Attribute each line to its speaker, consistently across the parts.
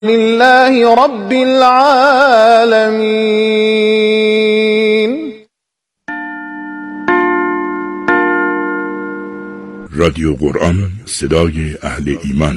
Speaker 1: لله رب العالمین.
Speaker 2: رادیو قرآن، صدای اهل ایمان.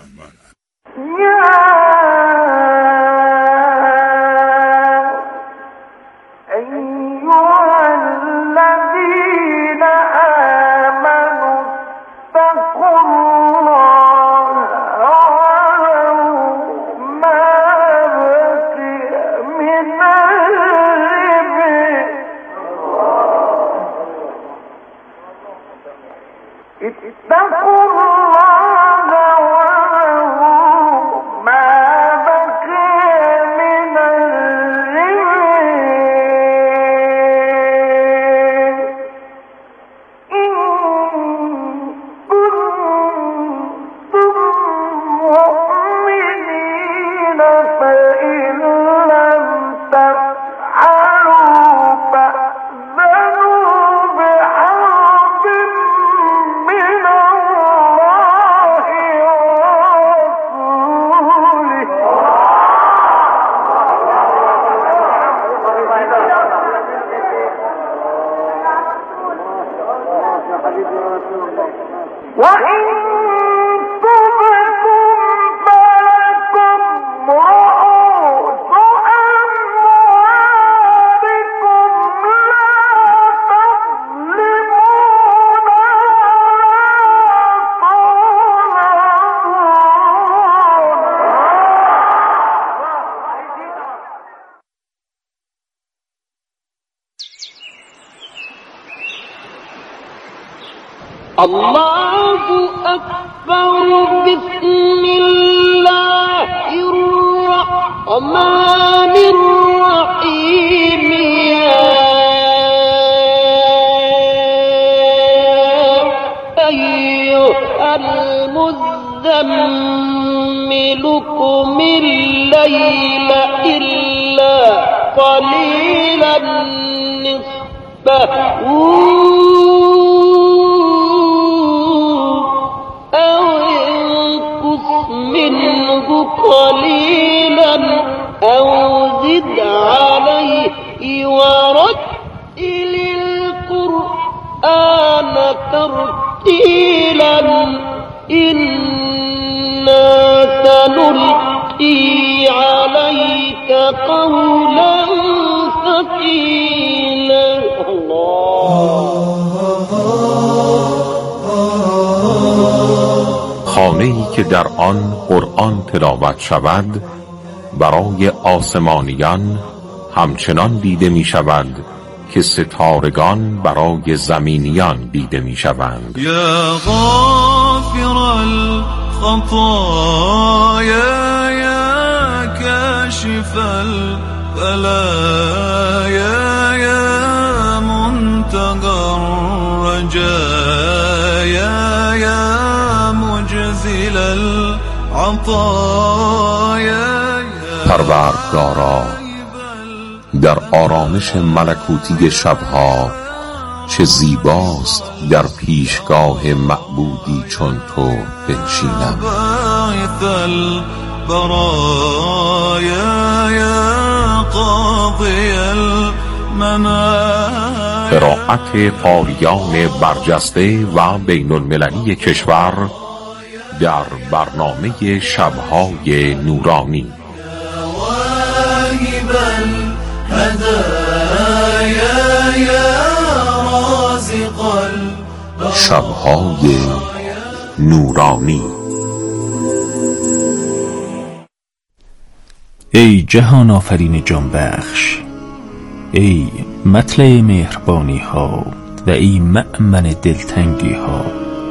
Speaker 3: الله أكبر. بسم الله الرحمن الرحيم. يا أيها المزمل قم الليل إلا قليلا نصفه قليلا أو زد عليه ورتل القرآن ترتيلا إنا سنلقي عليك قولا ثقيلا.
Speaker 4: خانه‌ای که در آن قرآن تلاوت شود برای آسمانیان همچنان دیده می شود که ستارگان برای زمینیان دیده می شوند.
Speaker 5: یا غافر الخطایا یا کاشف البلایا یا منتقى الرجایا یا مجزل العطایا.
Speaker 4: پروردگارا، در آرامش ملکوتی شبها چه زیباست در پیشگاه معبودی چون تو بنشینم. قرائت قاریان برجسته و بین المللی کشور در برنامه شبهای نورانی. شبهای نورانی.
Speaker 6: ای جهان آفرین جان بخش، ای مطلع مهربانی ها و ای مأمن دلتنگی ها،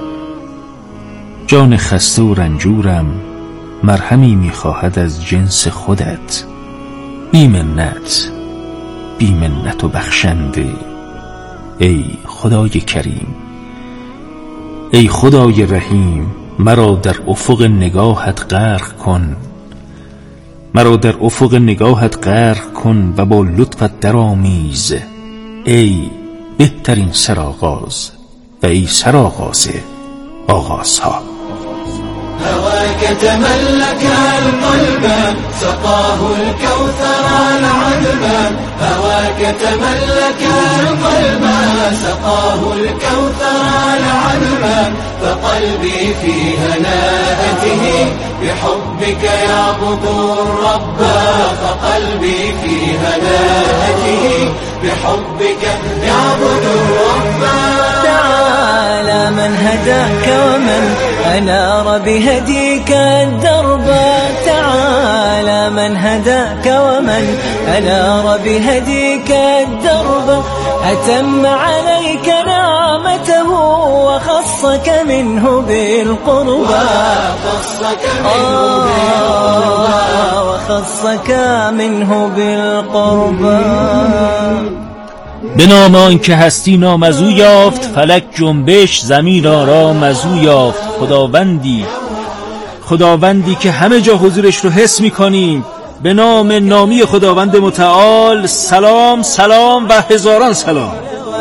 Speaker 6: جان خسته و رنجورم مرهمی میخواهد از جنس خودت، بی منت و بخشنده. ای خدای کریم، ای خدای رحیم، مرا در افق نگاهت غرق کن، مرا در افق نگاهت غرق کن و با لطفت درآمیز. ای بهترین سرآغاز و ای سرآغاز آغازها.
Speaker 5: هواك تملك القلب سقاه الكوثر العذبا هواك تملك القلب سقاه الكوثر العذبا فقلبي في هناءته بحبك يعبد الرب فقلبي في هناءته بحبك يعبد الرب
Speaker 7: تعالى من هداك ومن أنار بهديك الدرب تعالى من هداك ومن أنار بهديك الدرب أتم عليك نعمته وخصك منه بالقربى وخصك منه بالقربى
Speaker 6: به نام آن که هستی نامزو یافت فلک جنبش زمین را مزو یافت خداوندی که همه جا حضورش رو حس می‌کنیم به نام نامی خداوند متعال سلام سلام و هزاران سلام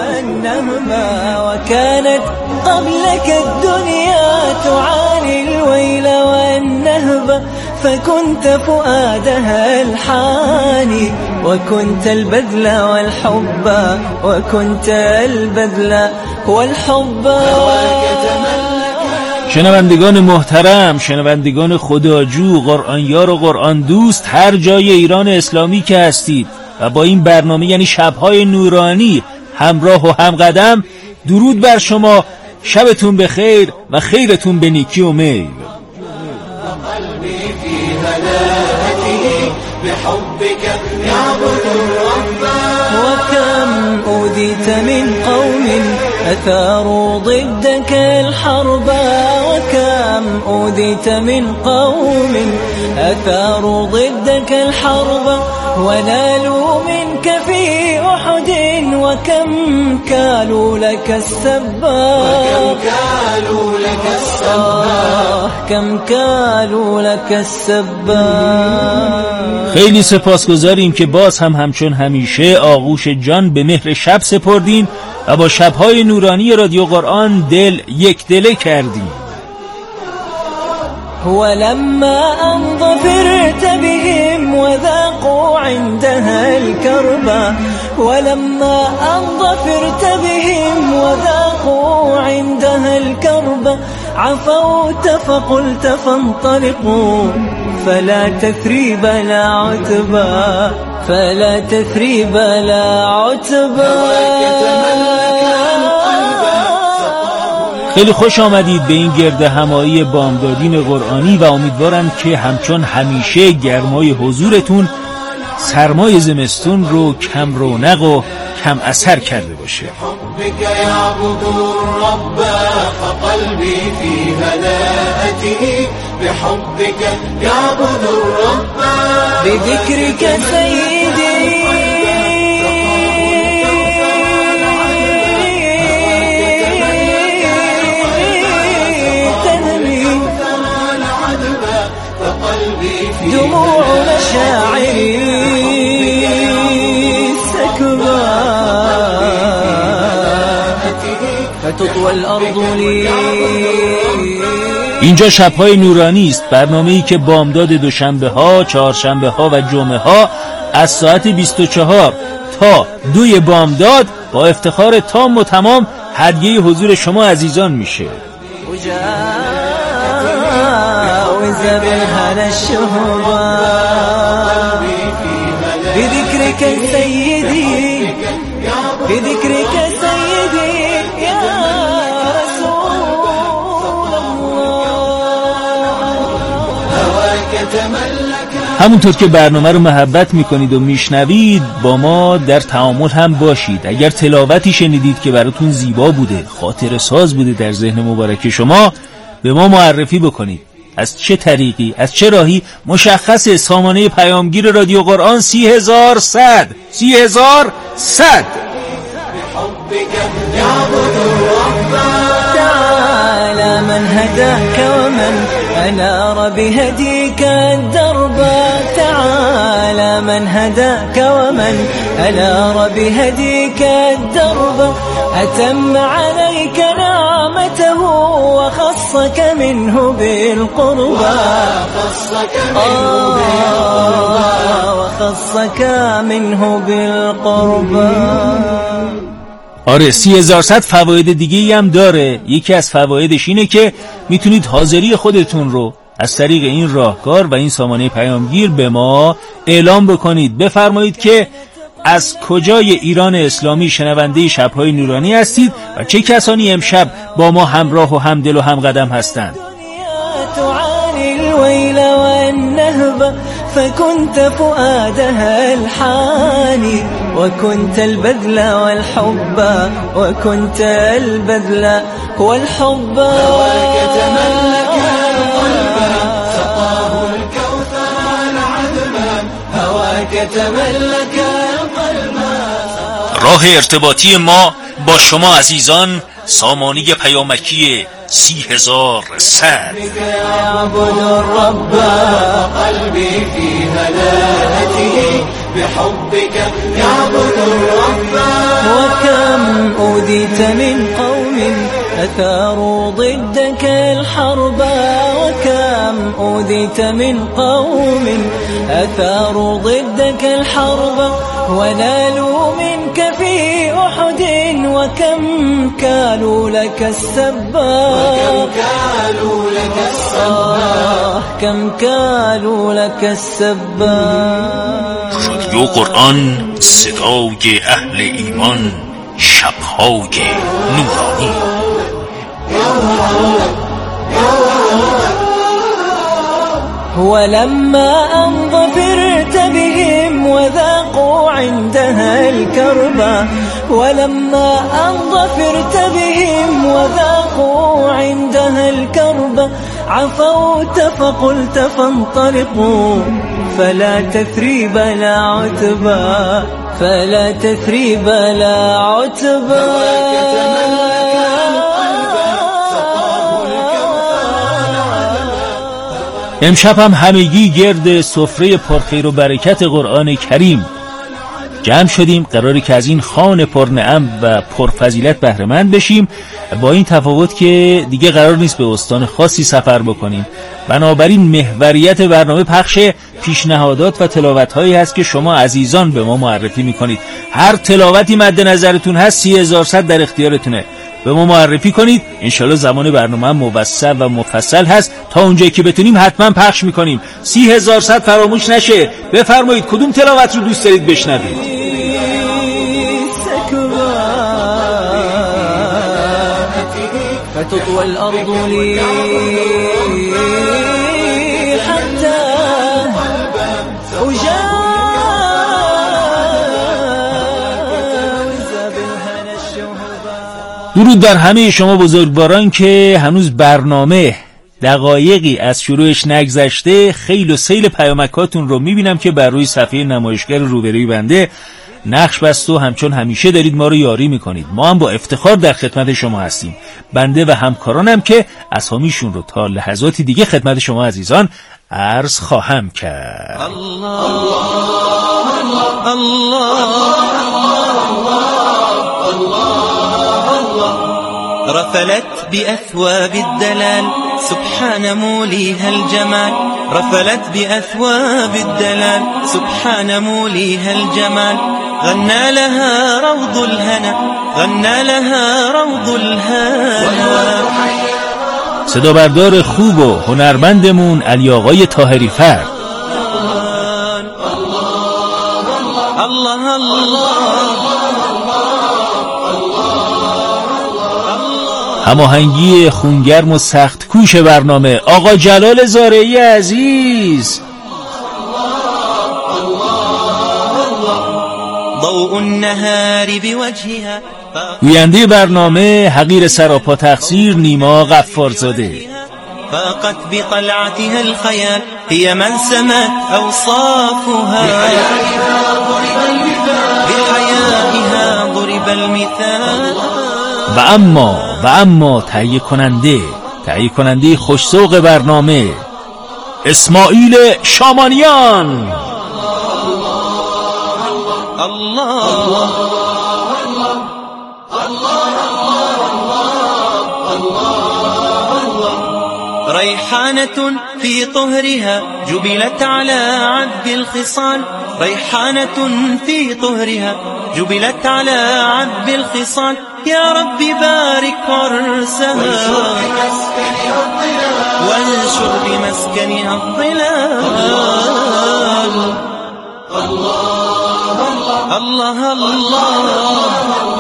Speaker 7: وكانت قبلك الدنيا تعاني الويل والنهب فكنت فؤادها الحاني وكنت البذل والحب وكنت البذل والحب
Speaker 6: شنوندگان محترم، شنوندگان خداجو، قرآنیار و قرآن دوست هر جای ایران اسلامی که هستید و با این برنامه یعنی شب‌های نورانی همراه و همقدم، درود بر شما، شبتون بخیر و خیرتون به نیکی و میل.
Speaker 7: وكم أوديت من قوم أثاروا ضدك الحرب وكم أوديت من قوم أثاروا ضدك الحرب ونالوا منك في أحد وكم كالوا لك السبا كم كالوا لك السبا.
Speaker 6: خیلی سپاسگزاریم که باز هم همچون همیشه آغوش جان به مهر شب سپردین و با شب‌های نورانی رادیو قرآن دل یک دله کردیم.
Speaker 7: ولما أن ظفرت بهم وذاقوا عندها الكربا ولما أن ظفرت بهم وذاقوا عندها الكربا عفوت فقلت فانطلقوا فلا تثريب لا عتبا فلا تثريب لا عتبا.
Speaker 6: خیلی خوش آمدید به این گرد همایی بامدادین قرآنی و امیدوارم که همچون همیشه گرمای حضورتون سرمای زمستون رو کم رونق و کم اثر کرده باشه.
Speaker 7: بذكرك سيدي دموع مشاعري سكبا فتطوى الأرض لي.
Speaker 6: اینجا شب‌های نورانی است، برنامه‌ای که بامداد دوشنبه ها، چهارشنبه ها و جمعه ها از ساعت 24 تا 2 بامداد با افتخار تام و تمام هدیه حضور شما عزیزان میشه.
Speaker 7: بالهنا الشهبا بذكرك سيدي بذكرك سيدي يا رسول الله هواك تملك.
Speaker 6: همونطور که برنامه رو محبت میکنید و میشنوید با ما در تعامل هم باشید. اگر تلاوتی شنیدید که براتون زیبا بوده، خاطر ساز بوده در ذهن مبارک شما، به ما معرفی بکنید. از چه طریقی، از چه راهی؟ مشخص سامانه پیامگیر رادیو قرآن 30,100
Speaker 7: تعالى من هداك ومن أنار بهديك الدرب تعالى من هداك ومن أنار بهديك الدرب أتم عليك نعمة رحمته وخصك منه بالقربى وخصك منه بالقربى.
Speaker 6: آره 30100 فواید دیگه‌ای هم داره. یکی از فوایدش اینه که میتونید حاضری خودتون رو از طریق این راهکار و این سامانه پیامگیر به ما اعلام بکنید. بفرمایید که از کجای ایران اسلامی شنونده شب‌های نورانی هستید و چه کسانی امشب با ما همراه و همدل و همقدم هستند.
Speaker 7: فكنت فؤادها الحاني وكنت البذل والحب وكنت البذل والحب هواك تملك القلب سقاه الكوثر العذبا هواك تملك القلب.
Speaker 6: راه ارتباطی ما با شما عزیزان سامانه پیامکی 30100.
Speaker 7: يعبد الرب قلبي في هلاته بحبك يعبد الرب. وكم أوذيت من قوم أثاروا ضدك الحرب وكم أوذيت من قوم أثاروا ضدك الحرب ونالوا منك في أحد وكم كالوا لك السبا كم كالوا لك السبا.
Speaker 6: رادیو قرآن صدای اهل ایمان شب‌های نورانی.
Speaker 7: ولما أن ظفرت بهم وذاقوا عندها الكربا ولما أن ظفرت بهم وذاقوا عندها الكربا عفوت فقلت فانطلقوا فلا تثريب لا عتبا فلا تثريب لا عتبا.
Speaker 6: امشب هم همگی گرد سفره پرخیر و برکت قرآن کریم جمع شدیم. قراره که از این خوان پرنعم و پرفضیلت بهره مند بشیم، با این تفاوت که دیگه قرار نیست به استان خاصی سفر بکنیم. بنابراین محوریت برنامه پخش پیشنهادات و تلاوت‌هایی هست که شما عزیزان به ما معرفی میکنید. هر تلاوتی مد نظرتون هست 30100 در اختیارتونه، به ما معرفی کنید. انشالله زمان برنامه موسع و مفصل هست، تا اونجایی که بتونیم حتما پخش میکنیم. 30100 فراموش نشه. بفرمایید کدوم تلاوت رو دوست دارید بشنوید.
Speaker 7: فتطوى الأرض لي حتى أجاوز بالهنا الشهباء.
Speaker 6: درود بر همه شما بزرگواران که هنوز برنامه دقایقی از شروعش نگذشته. خیل و سیل پیامکاتون رو میبینم که بر روی صفحه نمایشگر روبروی بنده نقش بست و همچون همیشه دارید ما رو یاری میکنید. ما هم با افتخار در خدمت شما هستیم. بنده و همکارانم که اسامیشون رو تا لحظاتی دیگه خدمت شما عزیزان عرض خواهم کرد.
Speaker 7: الله الله رفلت بأثواب الدلال سبحان موليها الجمال رفلت بأثواب الدلال سبحان موليها الجمال غنى لها روض الهنا غنى لها روض الهنا.
Speaker 6: صدا بردار خوب و هنرمندمون علی آقای طاهری فرد.
Speaker 7: الله الله
Speaker 6: هماهنگی خونگرم و سخت کوش برنامه آقا جلال زارعی عزیز.
Speaker 7: ضوء النهار بوجهها
Speaker 6: گوینده برنامه حقیر سراپا تقصیر نیما غفارزاده.
Speaker 7: فاقت بقلعتها الخيال هي من سمت أوصافها بحيائها ضرب المثال.
Speaker 6: و اما تهیه کننده خوش‌ذوق برنامه اسماعیل شامانیان.
Speaker 7: الله ريحانة في طهرها جبلت على عذب الخصال، ريحانة في طهرها جبلت على عذب الخصال. يا رب بارك عرسها وانشر بمسكنها الظلال. الله الله الله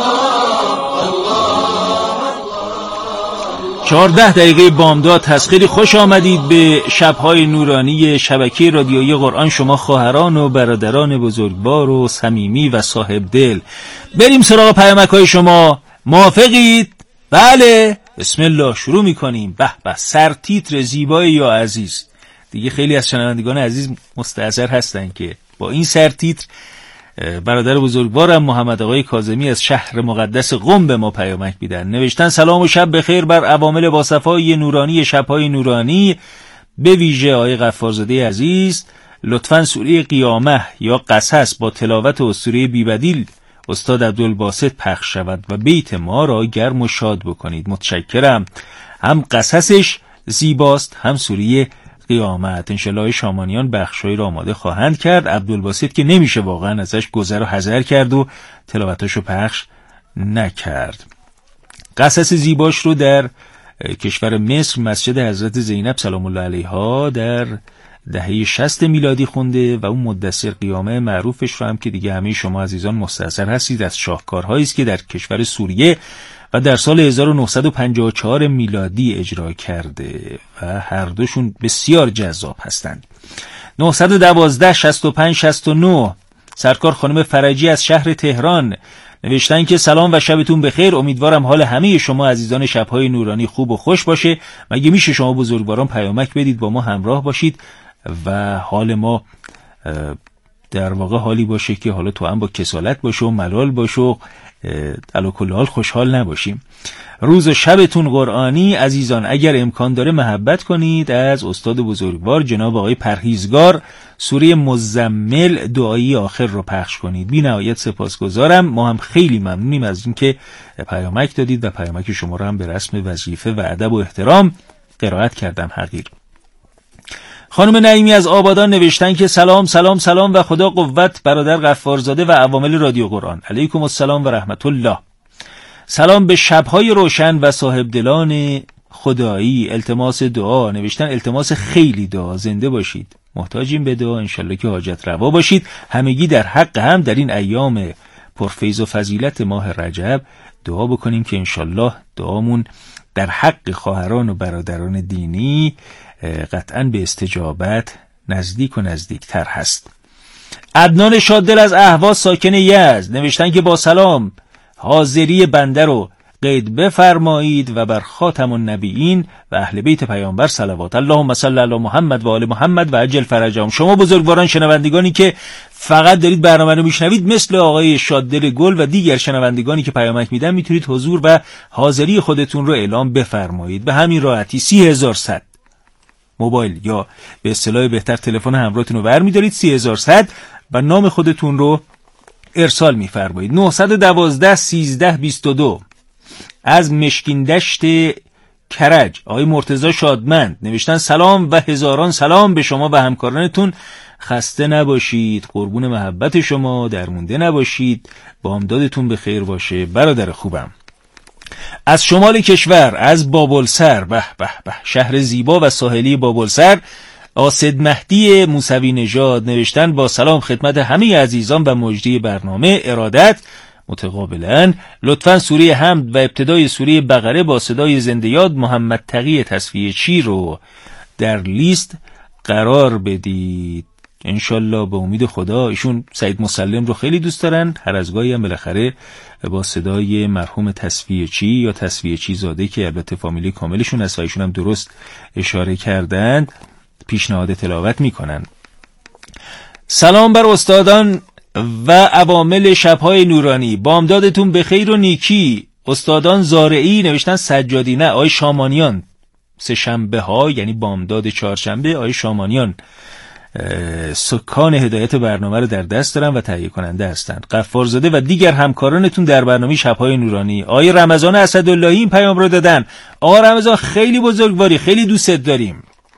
Speaker 6: 14 دقیقه بامداد هست. خیلی خوش آمدید به شب‌های نورانی شبکه رادیویی قرآن، شما خواهران و برادران بزرگوار و صمیمی و صاحب دل. بریم سراغ پیامک‌های شما. موافقید؟ بله، بسم الله شروع می‌کنیم. به به، سرتیتر زیبای یا عزیز. دیگه خیلی از شنوندگان عزیز مستحضر هستن که با این سرتیتر برادر بزرگوارم محمد آقای کاظمی از شهر مقدس قم به ما پیامک میدن. نوشتن سلام و شب بخیر بر عوامل باصفای نورانی شب‌های نورانی، به ویژه آقای غفارزاده عزیز. لطفاً سوره قیامه یا قصص با تلاوت اسطوره بی‌بدیل استاد عبدالباسط پخش شود و بیت ما را گرم و شاد بکنید. متشکرم. هم قصصش زیباست هم سوره قیامت. انشالله شامانیان بخشایی را آماده خواهند کرد. عبدالباسط که نمیشه واقعا ازش گذر و حذر کرد و تلاوتاشو پخش نکرد. قصص زیباش رو در کشور مصر مسجد حضرت زینب سلام الله علیها در دهه 60 میلادی خونده و اون مدثر قیامه معروفش رو هم که دیگه همه شما عزیزان مستحضر هستید از شاهکارهایی است که در کشور سوریه و در سال 1954 میلادی اجرا کرده و هر دوشون بسیار جذاب هستند. 912 65 69 سرکار خانم فرجی از شهر تهران نوشتن که سلام و شبتون بخیر. امیدوارم حال همه شما عزیزان شب‌های نورانی خوب و خوش باشه. مگه میشه شما بزرگواران پیامک بدید با ما همراه باشید و حال ما در واقع حالی باشه که حالا تو هم با کسالت باشه و ملال باشه و علی کل حال خوشحال نباشیم. روز و شبتون قرآنی عزیزان. اگر امکان داره محبت کنید از استاد بزرگوار جناب آقای پرهیزگار سوره مزمل دعایی آخر رو پخش کنید. بی نهایت سپاسگزارم. ما هم خیلی ممنونیم از اینکه پیامک دادید و پیامک شما رو هم به رسم وظیفه و ادب و احترام قرائت کردم. حقیر. خانم نعیمی از آبادان نوشتن که سلام سلام سلام و خدا قوت برادر غفارزاده و عوامل رادیو قرآن. علیکم السلام و رحمت الله. سلام به شب‌های روشن و صاحب دلان خدایی. التماس دعا نوشتن، التماس خیلی دعا. زنده باشید، محتاجیم به دعا. انشالله که حاجت روا باشید. همگی در حق هم در این ایام پرفیض و فضیلت ماه رجب دعا بکنیم که انشالله دعامون در حق خواهران و برادران دینی قطعاً به استجابت نزدیک و نزدیکتر هست. عدنان شاددل از اهواز ساکن یزد نوشتن که با سلام حاضری بنده رو قید بفرمایید و بر خاتم النبیین و اهل بیت پیامبر صلوات اللهم صل علی محمد و آل محمد و عجل فرجهم. شما بزرگواران شنوندگانی که فقط دارید برنامه رو میشنوید مثل آقای شاددل گل و دیگر شنوندگانی که پیامک میدن میتونید حضور و حاضری خودتون رو اعلام بفرمایید. به همین راحتی 30100 موبایل یا به اصطلاح بهتر تلفن همراهتون رو برمی‌دارید 30100 و نام خودتون رو ارسال می‌فرمایید. 912 13 22 از مشکین دشت کرج آقای مرتضی شادمند نوشتن سلام و هزاران سلام به شما و همکارانتون. خسته نباشید، قربون محبت شما، درمونده نباشید، بامدادتون به خیر باشه برادر خوبم. از شمال کشور از بابلسر، به به به، شهر زیبا و ساحلی بابلسر، آسد مهدی موسوی نژاد نوشتن با سلام خدمت همه عزیزان و مجری برنامه ارادت متقابلا. لطفاً سوره حمد و ابتدای سوره بقره با صدای زنده یاد محمد تقی تصفیه‌چی رو در لیست قرار بدید. انشالله به امید خدا. ایشون سعید مسلم رو خیلی دوست دارن، هر از گاهی هم بالاخره با صدای مرحوم تصفیه‌چی یا تصفیه‌چی زاده که البته فامیلی کاملشون هست و ایشون هم درست اشاره کردند پیشنهاد تلاوت میکنن. سلام بر استادان و عوامل شب‌های نورانی، بامدادتون به خیر و نیکی. استادان زارعی نوشتن سجادی نه آقای شامانیان، سه شنبه ها یعنی بامداد چهارشنبه آقای شامانیان سکان هدایت برنامه رو در دست دارن و تهیه کننده هستند. غفارزاده و دیگر همکارانتون در برنامه شب‌های نورانی. آقای رمضان اسداللهی این پیام رو دادن. آقا رمضان خیلی بزرگواری، خیلی دوستت داریم.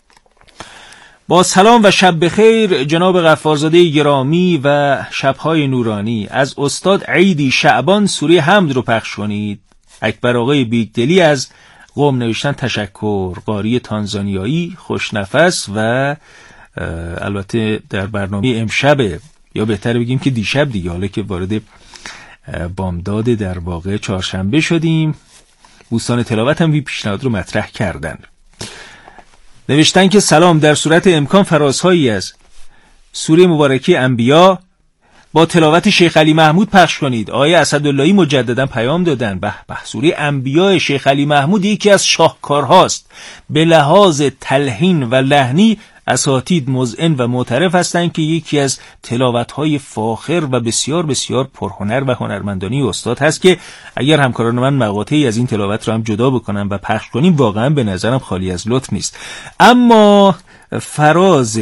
Speaker 6: با سلام و شب بخیر جناب غفارزاده گرامی و شبهای نورانی. از استاد عیدی شعبان سوره حمد رو پخش کنید. اکبر آقای بیگدلی از قم نوشتن تشکر. قاری تانزانیایی خوشنفس و البته در برنامه امشب، یا بهتر بگیم که دیشب دیگه، حالا که وارد بامداد در واقع چهارشنبه شدیم، دوستان تلاوت هم پیشنهاد رو مطرح کردن. نوشتن که سلام، در صورت امکان فرازهایی از سوره مبارکه انبیا با تلاوت شیخ علی محمود پخش کنید. آقای اسداللهی مجددا پیام دادن. به سوره انبیا شیخ علی محمود یکی از شاهکارهاست. به لحاظ تلحین و لحنی اساتید مذعن و معترف هستند که یکی از تلاوت‌های فاخر و بسیار بسیار پرهنر و هنرمندانی استاد هست که اگر همکاران من مقاطعی از این تلاوت رو هم جدا بکنم و پخش کنیم واقعا به نظرم خالی از لطف نیست. اما فراز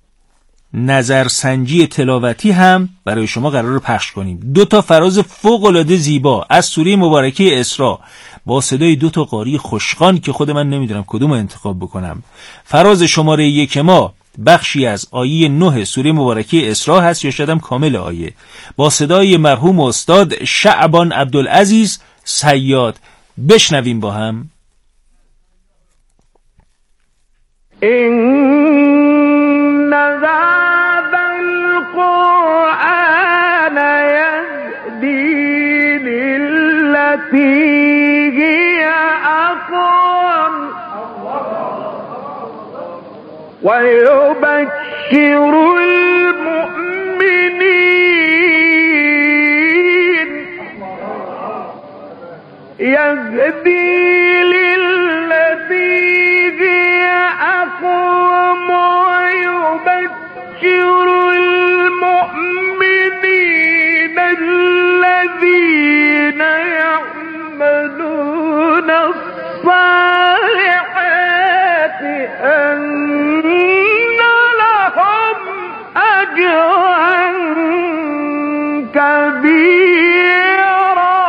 Speaker 6: نظرسنجی تلاوتی هم برای شما قرار پخش کنیم. 2 فراز فوق‌العاده زیبا از سوره مبارکه اسراء با صدای 2 قاری خوشخوان که خود من نمیدونم کدوم انتخاب بکنم. فراز شماره 1 ما بخشی از آیه 9 سوره مبارکه اسراء هست، یا شدم کامل آیه، با صدای مرحوم استاد شعبان عبدالعزیز صیاد. بشنویم با هم.
Speaker 3: إن هذا القرآن يهدي للتي هي أقوم ويبشر المؤمنين يهدي للتي هي أقوم ويبشر المؤمنين الذين يعملون الصالحات أن لهم أجرا كبيرا.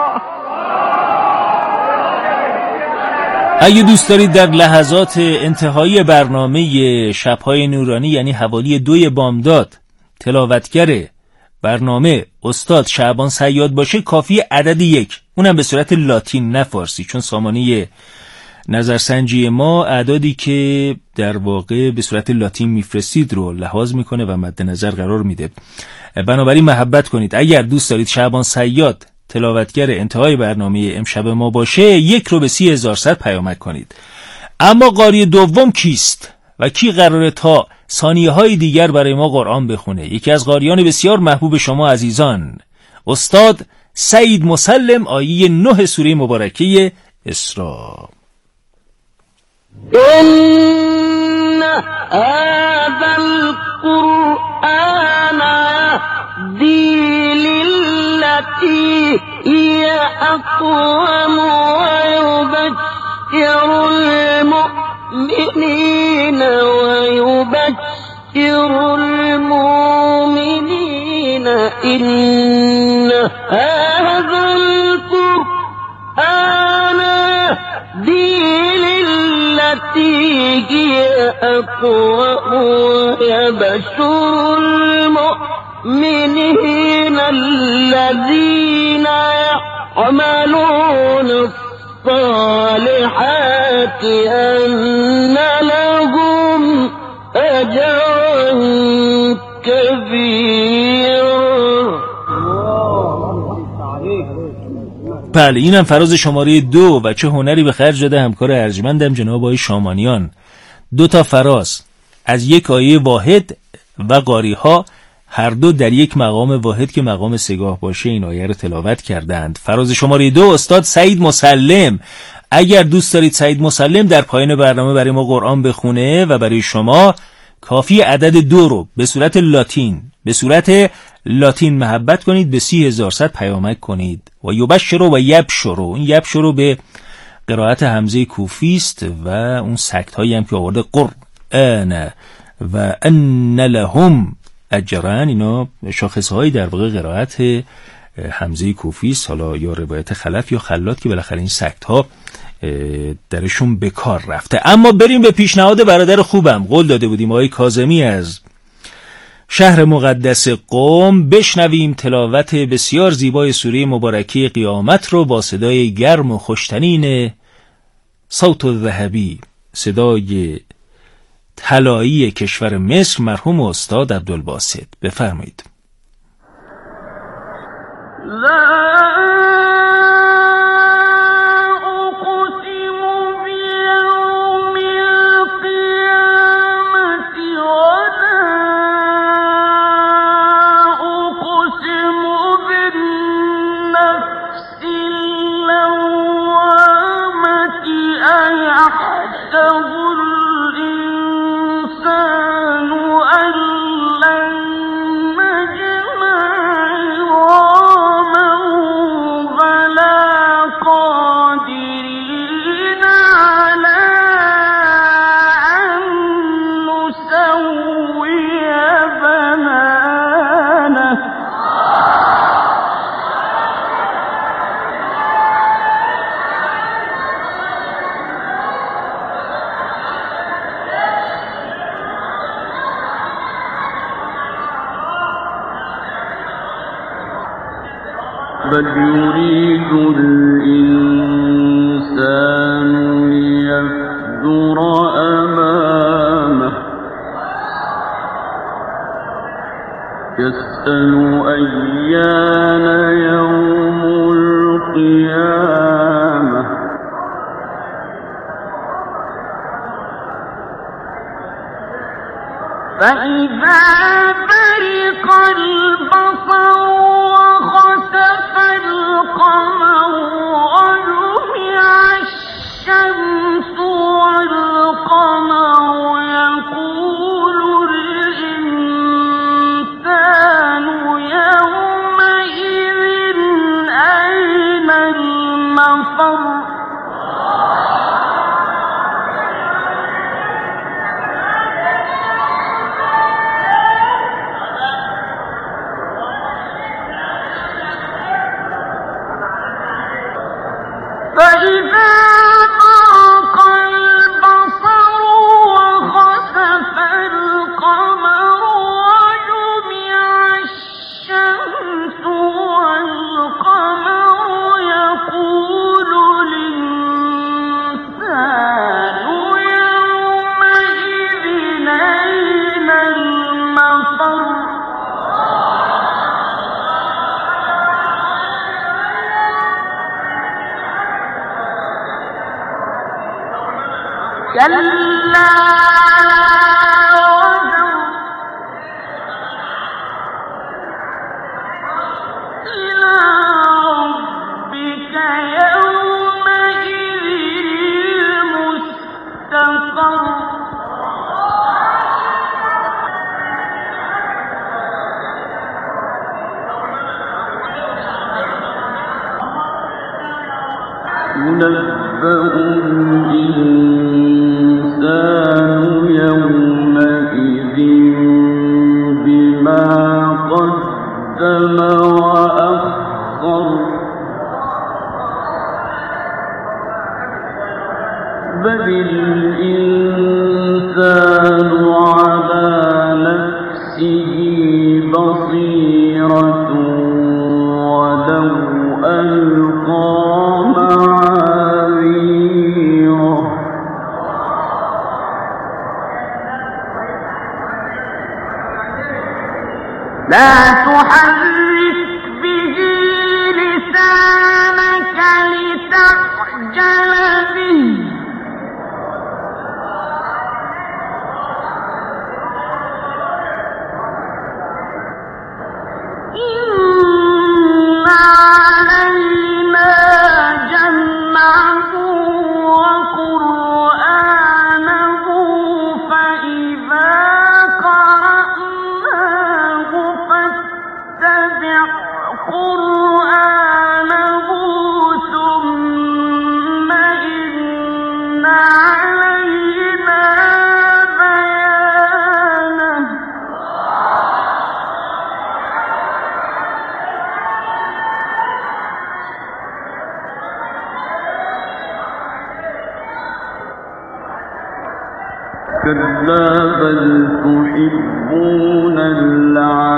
Speaker 6: اگه دوست دارید در لحظات انتهایی برنامه شبهای نورانی، یعنی حوالی 2 بامداد، تلاوتگر برنامه استاد شعبان صیاد باشه، کافی عدد 1، اونم به صورت لاتین نه فارسی، چون سامانه نظرسنجی ما اعدادی که در واقع به صورت لاتین میفرستید رو لحاظ میکنه و مد نظر قرار میده. بنابراین محبت کنید. اگر دوست دارید شعبان صیاد تلاوتگر انتهای برنامه امشب ما باشه، 1 رو به 30,000 پیامک کنید. اما قاری دوم کیست و کی قراره تا ثانیه های دیگر برای ما قرآن بخونه؟ یکی از قاریان بسیار محبوب شما عزیزان، استاد سعید مسلم، آیه 9 سوره مبارکه اسراء.
Speaker 3: إن هذا القرآن يهدي للتي هي أقوم ويبشر المؤمنين إن هذا القرآن يهدي للتي هي أقوم ويبشر المؤمنين الذين يعملون الصالحات أن لهم أجرا كبيرا.
Speaker 6: بله، اینم فراز شماره 2 و چه هنری به خرج داده همکار ارجمندم جناب آقای شامانیان. 2 فراز از 1 آیه واحد و قاری ها هر دو در 1 مقام واحد که مقام 3 باشه این آیه رو تلاوت کردند. فراز شماره 2 استاد سعید مسلم. اگر دوست دارید سعید مسلم در پایان برنامه برای ما قرآن بخونه و برای شما کافی عدد 2 رو به صورت لاتین محبت کنید، به 30,000 پیامک کنید. و یبشر و یبشر، این یبشر به قرائت حمزه کوفی است و اون سکت هایی هم که آورده قرآن و ان لهم اجرا، اینا شاخصه هایی در واقع قرائت حمزه کوفی است، حالا یا روایت خلف یا خلات که بالاخره این سکت ها درشون به کار رفته. اما بریم به پیشنهاد برادر خوبم. قول داده بودیم آقای کاظمی از شهر مقدس قم بشنویم تلاوت بسیار زیبای سوره مبارکه قیامت رو با صدای گرم و خوشتنین صوت الذهبی، صدای طلایی کشور مصر، مرحوم استاد عبدالباسط. بفرمایید.
Speaker 3: بل يريد الإنسان ليفجر أمامه يسأل أيان يوم القيامة فإذا برق البصر وخسف القمر وجمع الشمس والقمر يقول الإنسان يومئذ أين المفر فإذا برق البصر وخسف القمر وجمع الشمس والقمر يقول الإنسان يومئذ أين المفر كلا وزر إلى ربك يومئذ المستقر ينبأ الإنسان يومئذ بما قدم وأخر بل الإنسان على نفسه بصيرة ولو ألقى لا تحرك به لسانك لتعجل به إن علينا جمعه وقرآنه فإذا قرأناه فاتبع قرآنه ثم إن علينا بيانه كلا بل تحبون العاجلة